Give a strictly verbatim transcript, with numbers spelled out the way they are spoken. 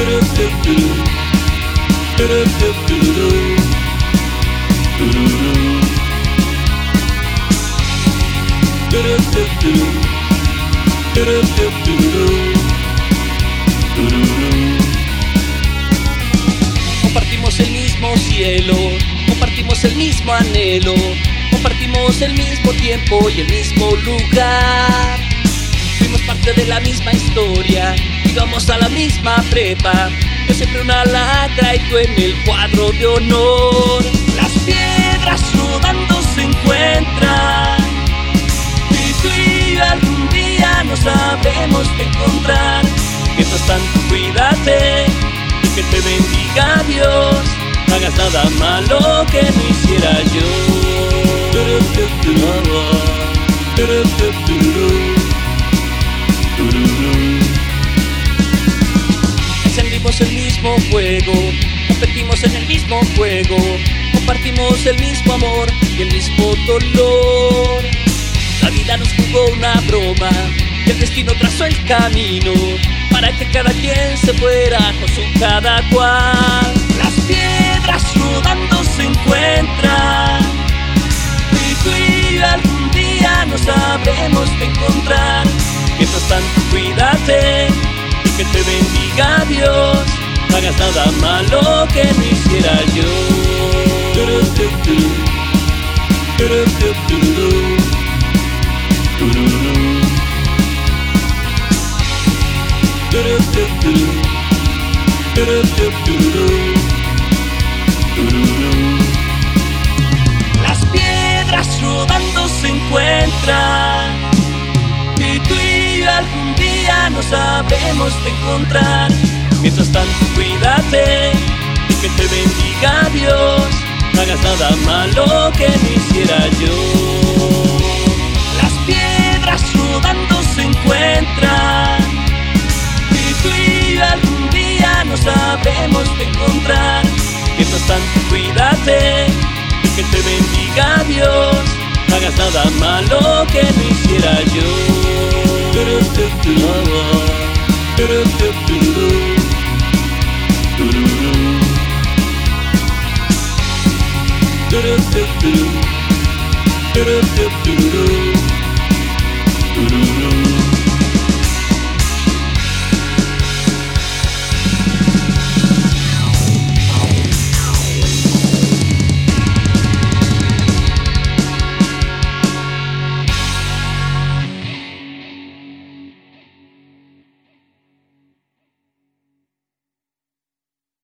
Compartimos el mismo cielo, compartimos el mismo anhelo, compartimos el mismo tiempo y el mismo lugar. Fuimos parte de la misma historia, íbamos a la misma prepa. Yo siempre una lacra y tú en el cuadro de honor. Las piedras rodando se encuentran, y tú y yo algún día nos sabremos encontrar. Mientras tanto cuídate y que te bendiga Dios. No hagas nada malo que no hiciera yo. Encendimos el mismo fuego, competimos en el mismo juego, compartimos el mismo amor y el mismo dolor. La vida nos jugó una broma y el destino trazó el camino para que cada quien se fuera con su cada cual. Las piedras rodando se encuentran, y tú y yo algún día nos sabremos encontrar. Mientras tanto cuídate y que te bendiga Dios. No hagas nada malo que no hiciera yo. Las piedras rodando se encuentran, y tú y yo algún día nos sabremos encontrar. Mientras tanto cuídate y que te bendiga Dios. No hagas nada malo que no hiciera yo. Las piedras rodando se encuentran, y tú y yo algún día nos sabremos encontrar. Mientras tanto cuídate y que te bendiga Dios. No hagas nada malo que